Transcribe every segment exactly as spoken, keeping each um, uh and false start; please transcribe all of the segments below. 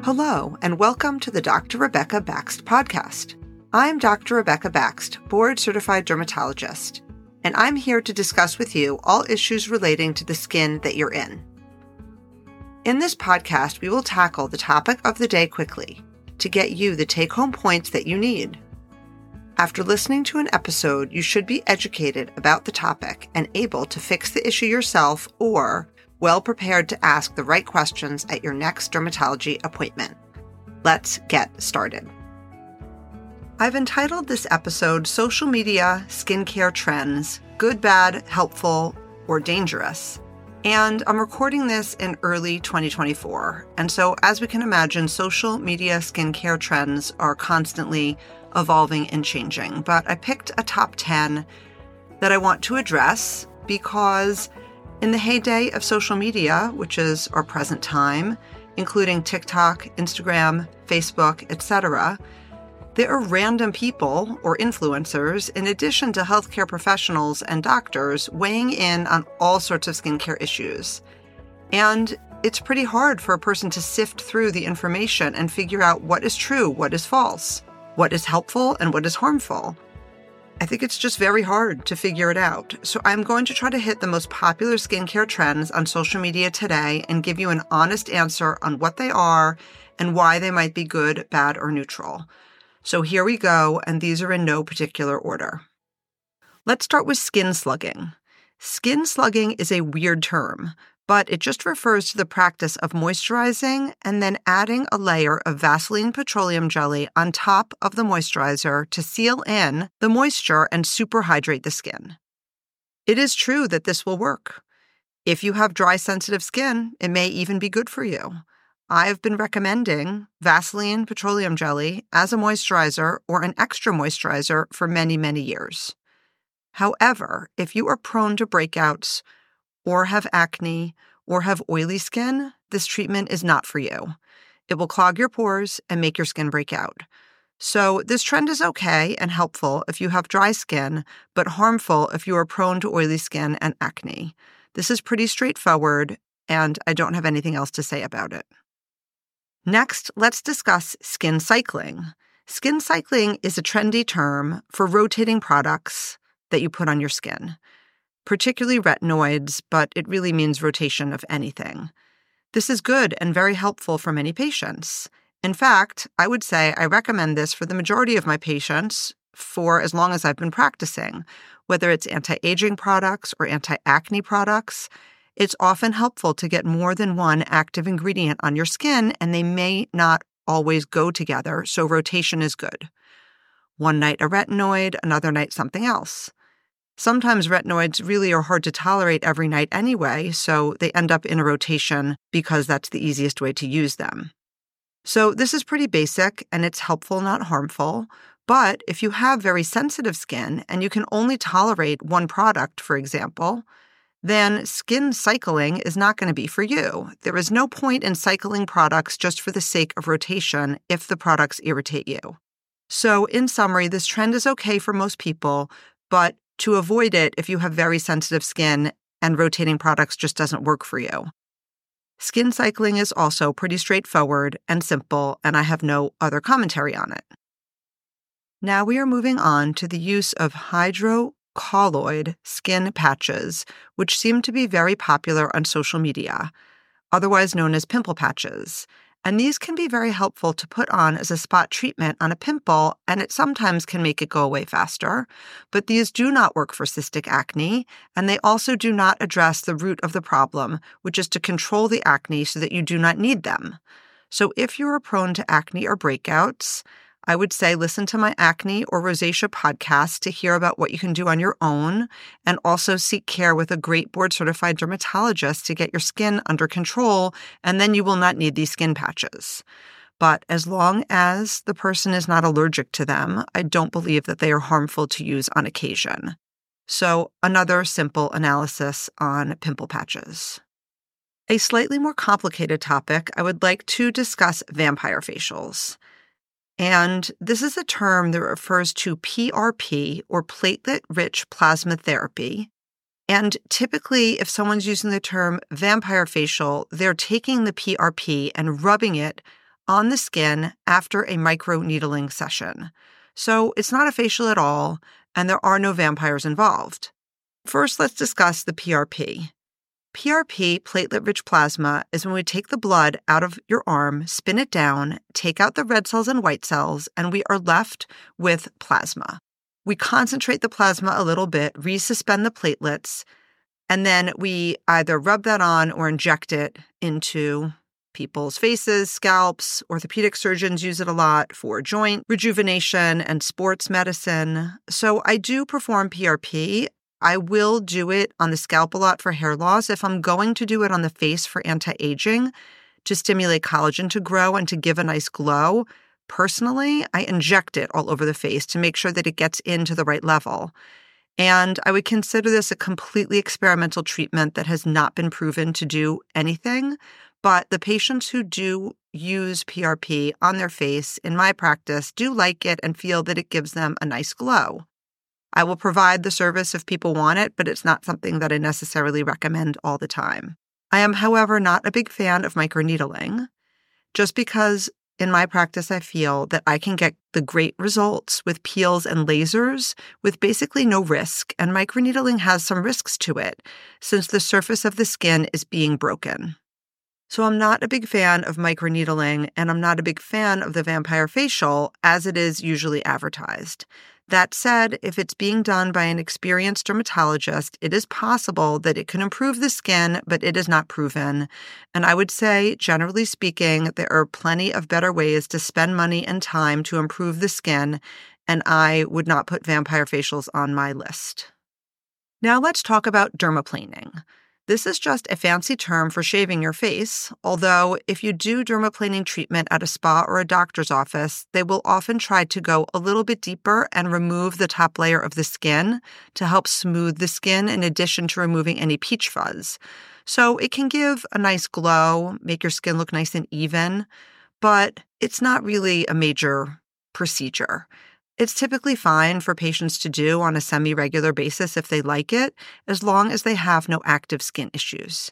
Hello, and welcome to the Doctor Rebecca Bakst podcast. I'm Doctor Rebecca Bakst, board-certified dermatologist, and I'm here to discuss with you all issues relating to the skin that you're in. In this podcast, we will tackle the topic of the day quickly to get you the take-home points that you need. After listening to an episode, you should be educated about the topic and able to fix the issue yourself or well prepared to ask the right questions at your next dermatology appointment. Let's get started. I've entitled this episode Social Media Skincare Trends, Good, Bad, Helpful, or Dangerous. And I'm recording this in early twenty twenty-four. And so as we can imagine, social media skincare trends are constantly evolving and changing. But I picked a top ten that I want to address because in the heyday of social media, which is our present time, including TikTok, Instagram, Facebook, et cetera, there are random people or influencers, in addition to healthcare professionals and doctors, weighing in on all sorts of skincare issues. And it's pretty hard for a person to sift through the information and figure out what is true, what is false, what is helpful, and what is harmful. I think it's just very hard to figure it out. So I'm going to try to hit the most popular skincare trends on social media today and give you an honest answer on what they are and why they might be good, bad, or neutral. So here we go, and these are in no particular order. Let's start with skin slugging. Skin slugging is a weird term, but it just refers to the practice of moisturizing and then adding a layer of Vaseline petroleum jelly on top of the moisturizer to seal in the moisture and superhydrate the skin. It is true that this will work. If you have dry, sensitive skin, it may even be good for you. I've been recommending Vaseline petroleum jelly as a moisturizer or an extra moisturizer for many, many years. However, if you are prone to breakouts, or have acne, or have oily skin, this treatment is not for you. It will clog your pores and make your skin break out. So this trend is okay and helpful if you have dry skin, but harmful if you are prone to oily skin and acne. This is pretty straightforward, and I don't have anything else to say about it. Next, let's discuss skin cycling. Skin cycling is a trendy term for rotating products that you put on your skin, particularly retinoids, but it really means rotation of anything. This is good and very helpful for many patients. In fact, I would say I recommend this for the majority of my patients for as long as I've been practicing. Whether it's anti-aging products or anti-acne products, it's often helpful to get more than one active ingredient on your skin, and they may not always go together, so rotation is good. One night a retinoid, another night something else. Sometimes retinoids really are hard to tolerate every night anyway, so they end up in a rotation because that's the easiest way to use them. So this is pretty basic, and it's helpful, not harmful. But if you have very sensitive skin and you can only tolerate one product, for example, then skin cycling is not going to be for you. There is no point in cycling products just for the sake of rotation if the products irritate you. So in summary, this trend is okay for most people, but to avoid it if you have very sensitive skin and rotating products just doesn't work for you. Skin cycling is also pretty straightforward and simple, and I have no other commentary on it. Now we are moving on to the use of hydrocolloid skin patches, which seem to be very popular on social media, otherwise known as pimple patches. And these can be very helpful to put on as a spot treatment on a pimple, and it sometimes can make it go away faster. But these do not work for cystic acne, and they also do not address the root of the problem, which is to control the acne so that you do not need them. So if you are prone to acne or breakouts, I would say listen to my acne or rosacea podcast to hear about what you can do on your own, and also seek care with a great board-certified dermatologist to get your skin under control, and then you will not need these skin patches. But as long as the person is not allergic to them, I don't believe that they are harmful to use on occasion. So another simple analysis on pimple patches. A slightly more complicated topic, I would like to discuss vampire facials. And this is a term that refers to P R P, or platelet-rich plasma therapy. And typically, if someone's using the term vampire facial, they're taking the P R P and rubbing it on the skin after a microneedling session. So it's not a facial at all, and there are no vampires involved. First, let's discuss the P R P. P R P, platelet-rich plasma, is when we take the blood out of your arm, spin it down, take out the red cells and white cells, and we are left with plasma. We concentrate the plasma a little bit, resuspend the platelets, and then we either rub that on or inject it into people's faces, scalps. Orthopedic surgeons use it a lot for joint rejuvenation and sports medicine. So I do perform P R P. I will do it on the scalp a lot for hair loss. If I'm going to do it on the face for anti-aging, to stimulate collagen to grow and to give a nice glow, personally, I inject it all over the face to make sure that it gets into the right level. And I would consider this a completely experimental treatment that has not been proven to do anything. But the patients who do use P R P on their face, in my practice, do like it and feel that it gives them a nice glow. I will provide the service if people want it, but it's not something that I necessarily recommend all the time. I am, however, not a big fan of microneedling, just because in my practice I feel that I can get the great results with peels and lasers with basically no risk, and microneedling has some risks to it since the surface of the skin is being broken. So I'm not a big fan of microneedling, and I'm not a big fan of the vampire facial as it is usually advertised. That said, if it's being done by an experienced dermatologist, it is possible that it can improve the skin, but it is not proven. And I would say, generally speaking, there are plenty of better ways to spend money and time to improve the skin, and I would not put vampire facials on my list. Now let's talk about dermaplaning. This is just a fancy term for shaving your face, although if you do dermaplaning treatment at a spa or a doctor's office, they will often try to go a little bit deeper and remove the top layer of the skin to help smooth the skin in addition to removing any peach fuzz. So it can give a nice glow, make your skin look nice and even, but it's not really a major procedure. It's typically fine for patients to do on a semi-regular basis if they like it, as long as they have no active skin issues.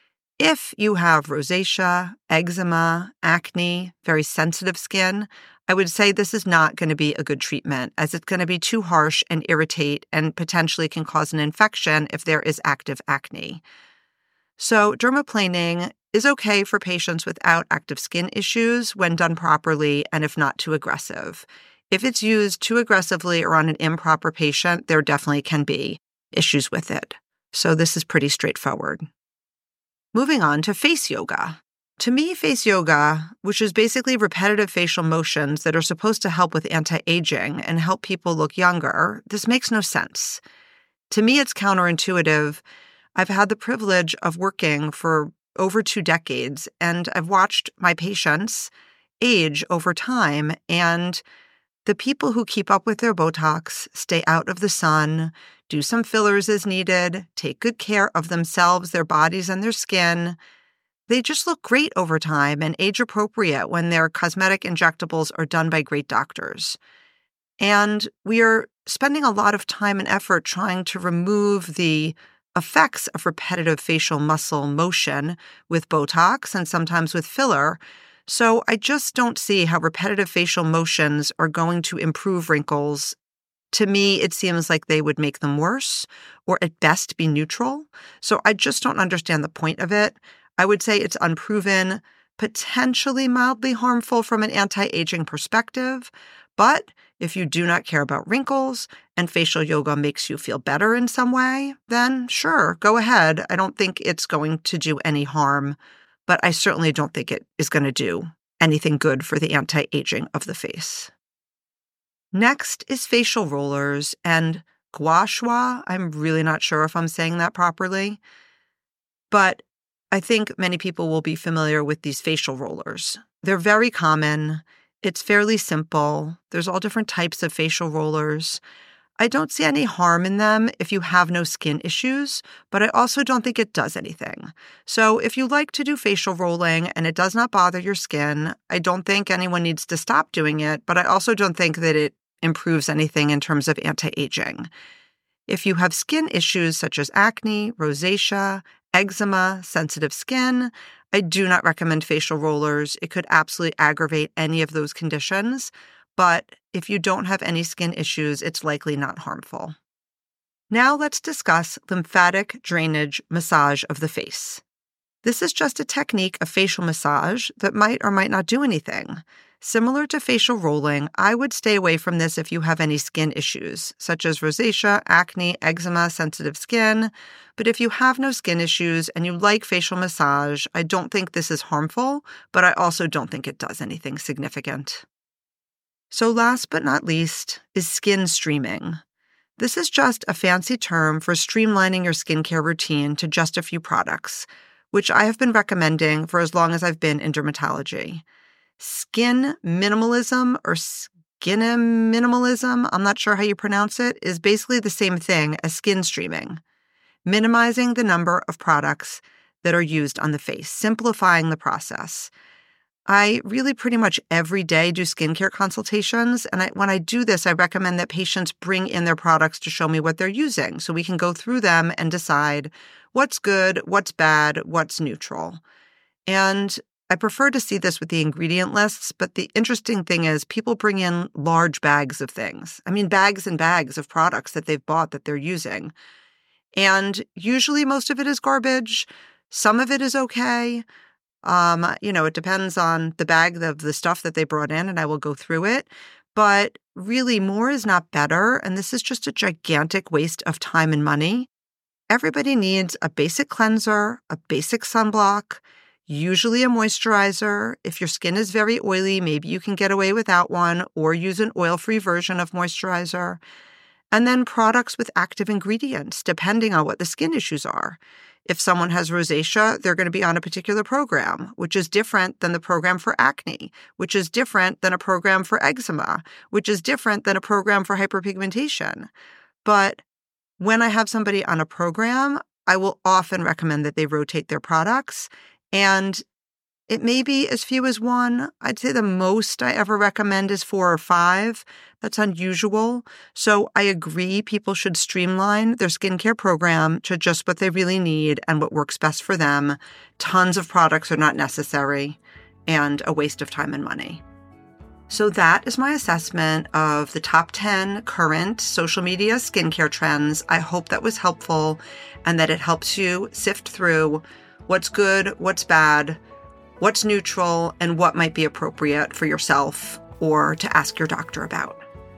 If you have rosacea, eczema, acne, very sensitive skin, I would say this is not going to be a good treatment, as it's going to be too harsh and irritate and potentially can cause an infection if there is active acne. So dermaplaning is okay for patients without active skin issues when done properly and if not too aggressive. If it's used too aggressively or on an improper patient, there definitely can be issues with it. So this is pretty straightforward. Moving on to face yoga. To me, face yoga, which is basically repetitive facial motions that are supposed to help with anti-aging and help people look younger, this makes no sense. To me, it's counterintuitive. I've had the privilege of working for over two decades, and I've watched my patients age over time, and the people who keep up with their Botox, stay out of the sun, do some fillers as needed, take good care of themselves, their bodies, and their skin, they just look great over time and age appropriate when their cosmetic injectables are done by great doctors. And we are spending a lot of time and effort trying to remove the effects of repetitive facial muscle motion with Botox and sometimes with filler. So I just don't see how repetitive facial motions are going to improve wrinkles. To me, it seems like they would make them worse or at best be neutral. So I just don't understand the point of it. I would say it's unproven, potentially mildly harmful from an anti-aging perspective. But if you do not care about wrinkles and facial yoga makes you feel better in some way, then sure, go ahead. I don't think it's going to do any harm. But I certainly don't think it is going to do anything good for the anti-aging of the face. Next is facial rollers and gua sha. I'm really not sure if I'm saying that properly, but I think many people will be familiar with these facial rollers. They're very common. It's fairly simple. There's all different types of facial rollers. I don't see any harm in them if you have no skin issues, but I also don't think it does anything. So if you like to do facial rolling and it does not bother your skin, I don't think anyone needs to stop doing it, but I also don't think that it improves anything in terms of anti-aging. If you have skin issues such as acne, rosacea, eczema, sensitive skin, I do not recommend facial rollers. It could absolutely aggravate any of those conditions, but if you don't have any skin issues, it's likely not harmful. Now let's discuss lymphatic drainage massage of the face. This is just a technique of facial massage that might or might not do anything. Similar to facial rolling, I would stay away from this if you have any skin issues, such as rosacea, acne, eczema, sensitive skin. But if you have no skin issues and you like facial massage, I don't think this is harmful, but I also don't think it does anything significant. So last but not least is skin streaming. This is just a fancy term for streamlining your skincare routine to just a few products, which I have been recommending for as long as I've been in dermatology. Skin minimalism or skin minimalism, I'm not sure how you pronounce it, is basically the same thing as skin streaming. Minimizing the number of products that are used on the face, simplifying the process. I really pretty much every day do skincare consultations, and I, when I do this, I recommend that patients bring in their products to show me what they're using so we can go through them and decide what's good, what's bad, what's neutral. And I prefer to see this with the ingredient lists, but the interesting thing is people bring in large bags of things. I mean, bags and bags of products that they've bought that they're using. And usually most of it is garbage. Some of it is okay. Um, you know, it depends on the bag of the stuff that they brought in, and I will go through it. But really, more is not better, and this is just a gigantic waste of time and money. Everybody needs a basic cleanser, a basic sunblock, usually a moisturizer. If your skin is very oily, maybe you can get away without one or use an oil-free version of moisturizer. And then products with active ingredients, depending on what the skin issues are. If someone has rosacea, they're going to be on a particular program, which is different than the program for acne, which is different than a program for eczema, which is different than a program for hyperpigmentation. But when I have somebody on a program, I will often recommend that they rotate their products. And it may be as few as one. I'd say the most I ever recommend is four or five. That's unusual. So I agree people should streamline their skincare program to just what they really need and what works best for them. Tons of products are not necessary and a waste of time and money. So that is my assessment of the top ten current social media skincare trends. I hope that was helpful and that it helps you sift through what's good, what's bad, what's neutral, and what might be appropriate for yourself or to ask your doctor about.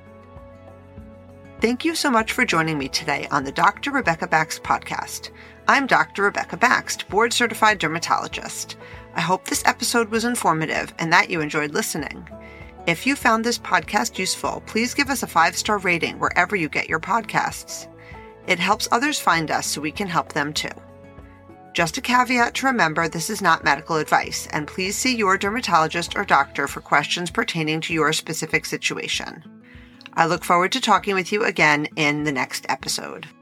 Thank you so much for joining me today on the Doctor Rebecca Bakst podcast. I'm Doctor Rebecca Bakst, board-certified dermatologist. I hope this episode was informative and that you enjoyed listening. If you found this podcast useful, please give us a five-star rating wherever you get your podcasts. It helps others find us so we can help them too. Just a caveat to remember, this is not medical advice, and please see your dermatologist or doctor for questions pertaining to your specific situation. I look forward to talking with you again in the next episode.